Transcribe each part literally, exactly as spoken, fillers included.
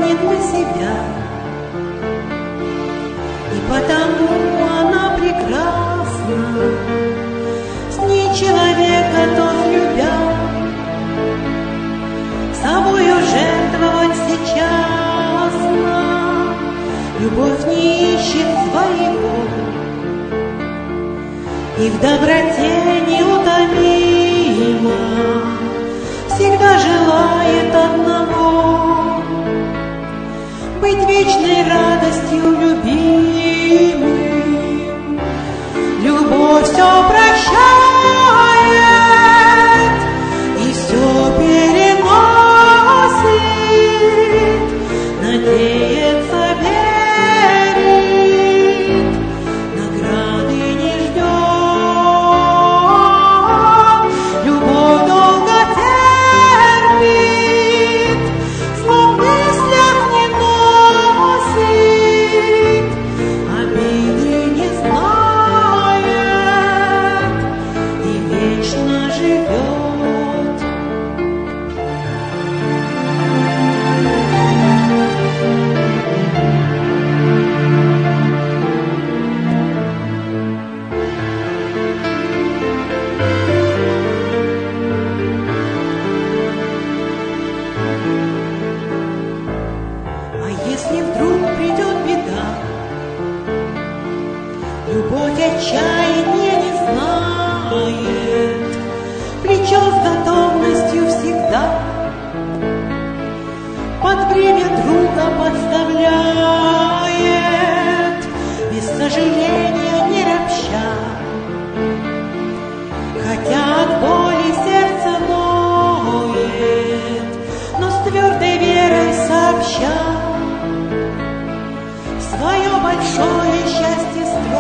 ценит для себя, и потому она прекрасна. С ней человек готов, любя, собою жертвовать сейчас. Любовь не ищет своего и в доброте неутомима, всегда желает одного — быть вечной радостью любимым. Любовь все прощает и все переносит, надеется, верит, награды не ждет. Любовь долго терпит, зло в мыслях не носит, обиды не знает и вечно живет. А если вдруг придет беда, любовь отчаяния не знает, плечо с готовностью всегда под бремя друга подставляет, без сожаления не ропща, хотя от боли сердце ноет, но с твердой верой сообща свое большое счастье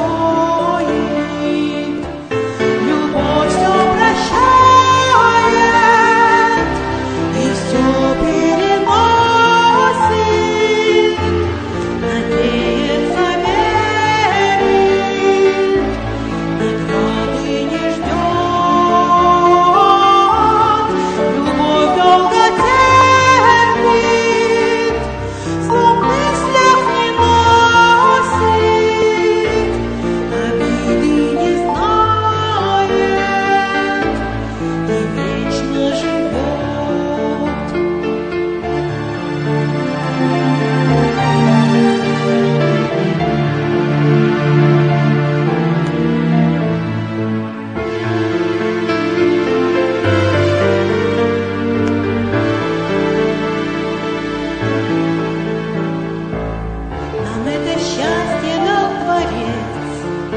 строит. Любовь все прощает и все переносит, надеется, верит, награды не ждет. Любовь долго терпит, зло в мыслях не носит, обиды не знает и вечно живет. Нам это счастье дал Творец,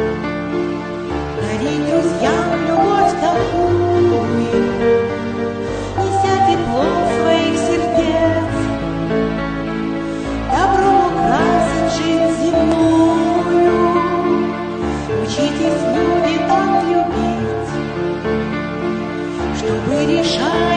дарить друзьям любовь такую, неся тепло своих сердец, добром украсить жизнь земную. Учитесь, люди, так любить, чтобы решать